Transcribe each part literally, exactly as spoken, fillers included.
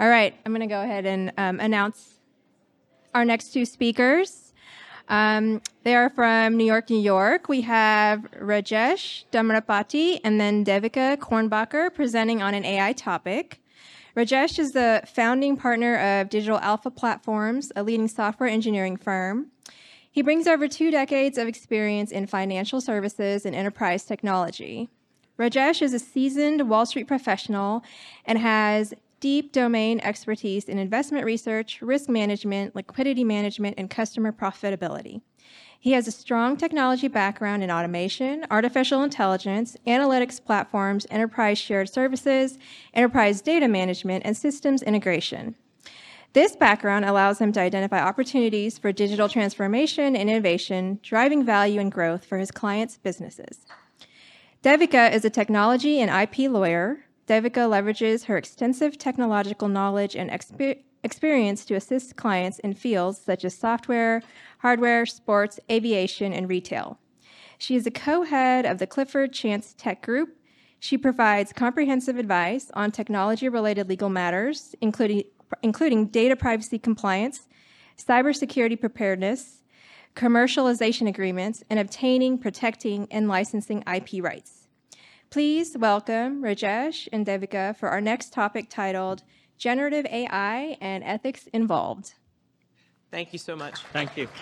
All right, I'm going to go ahead and um, announce our next two speakers. Um, they are from New York, New York. We have Rajesh Damrapati and then Devika Kornbacher presenting on an A I topic. Rajesh is the founding partner of Digital Alpha Platforms, a leading software engineering firm. He brings over two decades of experience in financial services and enterprise technology. Rajesh is a seasoned Wall Street professional and has deep domain expertise in investment research, risk management, liquidity management, and customer profitability. He has a strong technology background in automation, artificial intelligence, analytics platforms, enterprise shared services, enterprise data management, and systems integration. This background allows him to identify opportunities for digital transformation and innovation, driving value and growth for his clients' businesses. Devika is a technology and I P lawyer. Devika leverages her extensive technological knowledge and exper- experience to assist clients in fields such as software, hardware, sports, aviation, and retail. She is a co-head of the Clifford Chance Tech Group. She provides comprehensive advice on technology-related legal matters, including, including data privacy compliance, cybersecurity preparedness, commercialization agreements, and obtaining, protecting, and licensing I P rights. Please welcome Rajesh and Devika for our next topic titled Generative A I and Ethics Involved. Thank you so much. Thank you.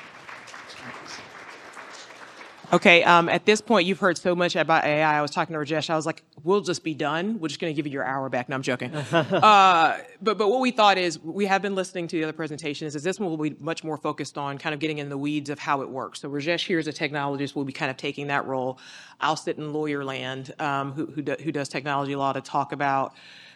Okay, um, at this point, you've heard so much about A I. I was talking to Rajesh. I was like, we'll just be done. We're just going to give you your hour back. No, I'm joking. uh, but but what we thought is, we have been listening to the other presentations, is this one will be much more focused on kind of getting in the weeds of how it works. So Rajesh here is a technologist. We'll be kind of taking that role. I'll sit in lawyer land, um, who, who, do, who does technology law, to talk about,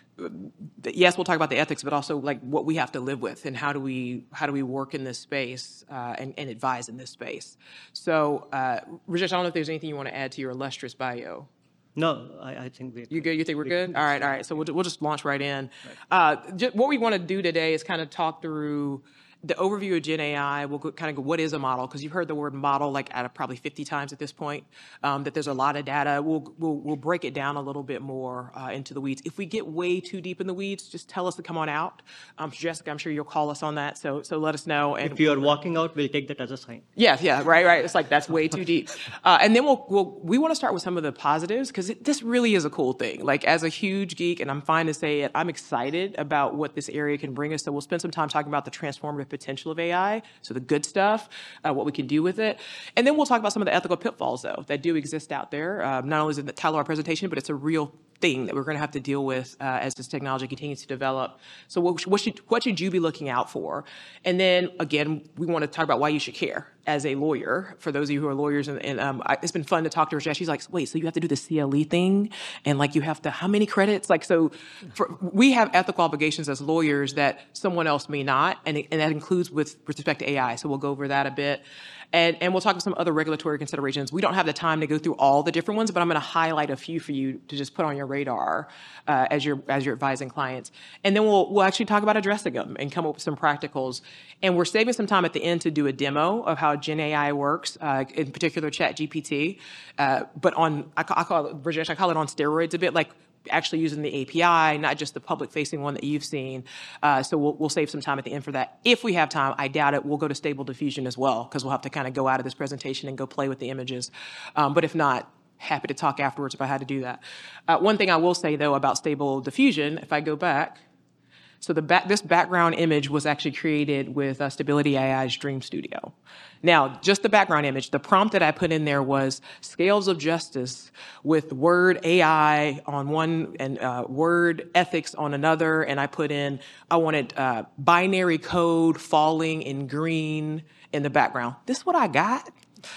yes, we'll talk about the ethics, but also like what we have to live with and how do we how do we work in this space uh, and, and advise in this space. So, uh, Rajesh, I don't know if there's anything you want to add to your illustrious bio. No, I, I think we're You good? You think we're good? All right, all right. So we'll, we'll just launch right in. Right. Uh, just, what we want to do today is kind of talk through the overview of Gen A I. We'll go, kind of go, what is a model? Because you've heard the word model like at probably fifty times at this point, um, that there's a lot of data. We'll, we'll, we'll break it down a little bit more uh, into the weeds. If we get way too deep in the weeds, just tell us to come on out. Um, Jessica, I'm sure you'll call us on that, so so let us know. And if you're walking out, we'll take that as a sign. Yeah, yeah, right, right. It's like, that's way too deep. Uh, and then we'll, we'll, we want to start with some of the positives, because this really is a cool thing. Like, as a huge geek, and I'm fine to say it, I'm excited about what this area can bring us. So we'll spend some time talking about the transformative potential of A I, so the good stuff, uh, what we can do with it. And then we'll talk about some of the ethical pitfalls, though, that do exist out there. Uh, not only is it the title of our presentation, but it's a real thing that we're going to have to deal with uh, as this technology continues to develop. So what, what, should, what should you be looking out for? And then, again, we want to talk about why you should care as a lawyer, for those of you who are lawyers. And, and um, I, it's been fun to talk to Rajesh. She's like, wait, so you have to do the C L E thing? And, like, you have to, how many credits? Like, so for, we have ethical obligations as lawyers that someone else may not, and, it, and that includes with respect to A I. So we'll go over that a bit. And, and we'll talk about some other regulatory considerations. We don't have the time to go through all the different ones, but I'm going to highlight a few for you to just put on your radar uh, as you're as you're advising clients. And then we'll we'll actually talk about addressing them and come up with some practicals. And we're saving some time at the end to do a demo of how Gen A I works, uh, in particular ChatGPT. Uh, but on I call, I call it, Rajesh, I call it on steroids a bit, like actually using the A P I, not just the public-facing one that you've seen. Uh, so we'll, we'll save some time at the end for that. If we have time, I doubt it, we'll go to Stable Diffusion as well, because we'll have to kind of go out of this presentation and go play with the images. Um, but if not, happy to talk afterwards about how to do that. Uh, one thing I will say, though, about Stable Diffusion, if I go back, so the back, this background image was actually created with uh, Stability A I's Dream Studio. Now, just the background image, the prompt that I put in there was scales of justice with word A I on one and uh, word ethics on another. And I put in, I wanted uh, binary code falling in green in the background. This is what I got.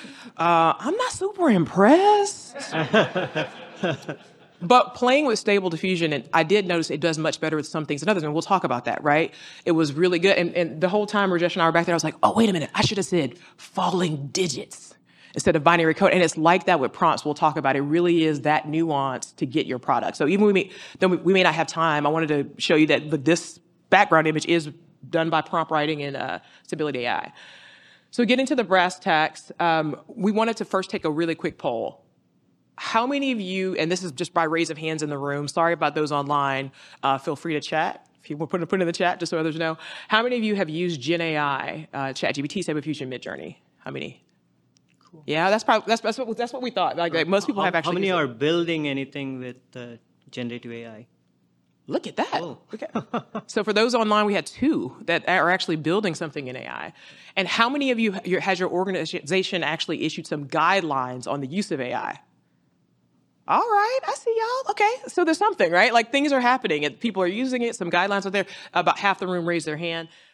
Uh, I'm not super impressed. But playing with Stable Diffusion, and I did notice it does much better with some things than others, and we'll talk about that, right? It was really good. And, and the whole time Rajesh and I were back there, I was like, oh, wait a minute, I should have said falling digits instead of binary code. And it's like that with prompts we'll talk about. It really is that nuance to get your product. So even we may, though we may not have time, I wanted to show you that this background image is done by prompt writing in uh, Stability A I. So getting to the brass tacks, um, we wanted to first take a really quick poll. how many of you, and this is just by raise of hands in the room, sorry about those online, uh, feel free to chat. If you want to put, put it in the chat just so others know. How many of you have used Gen A I, uh, ChatGPT, Stable Diffusion, Midjourney? How many? Cool. Yeah, that's probably that's, that's, what, that's what we thought. Like, like most people how, have actually. How many used are it. building anything with uh, generative A I? Look at that. Oh. Okay. So for those online, we had two that are actually building something in A I. And how many of you your, has your organization actually issued some guidelines on the use of A I? All right, I see y'all. Okay, so there's something, right? Like things are happening and people are using it. Some guidelines are there. About half the room raised their hand.